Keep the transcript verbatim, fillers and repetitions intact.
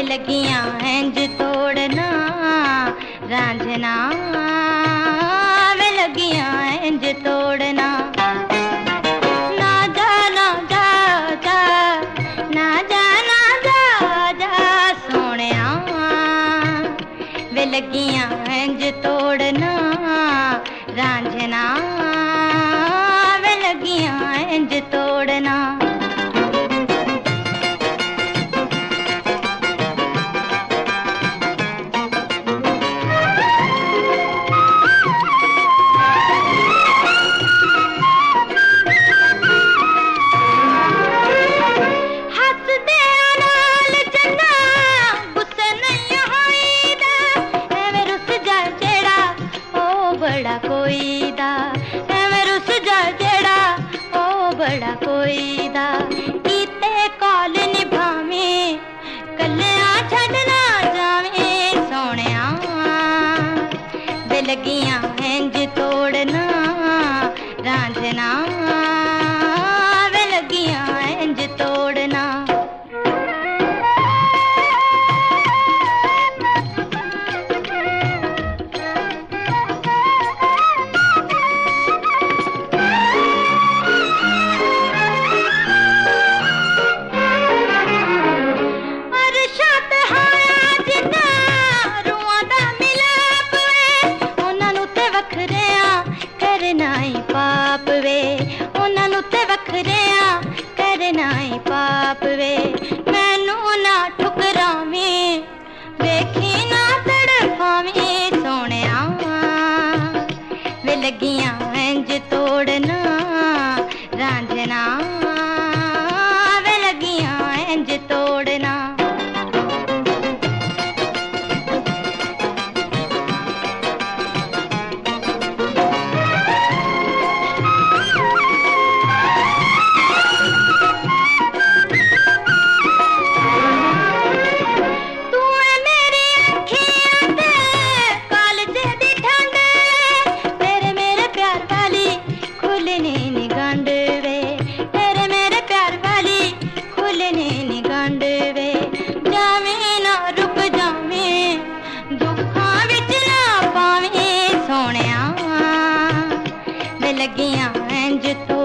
लगियां इंज तोड़ना रांझना वे लगियां इंज तोड़ना। ना जा ना जा जा ना जा ना जा जा सोहणिया वे लगियां इंज तोड़ना रांझना वे लगियां इंज तोड़ना। बड़ा कोई दा एवें रुस जा जेड़ा ओ बड़ा कोई दा कीते कॉल निभावें कल्लियां छड्डना जावें सोहणिया वे लगियां इंज तोड़ना रांझना वे लगियां इंज तोड़ना। पाप वे उन्हां ते वखरिया करना ही पाप वे मैनू ना ठुकरावें वेखी ना तड़फावें सोहणिया वे लगियां इंज तोड़ना रांझना वे लगियां इंज तोड़ना। लगियां इंज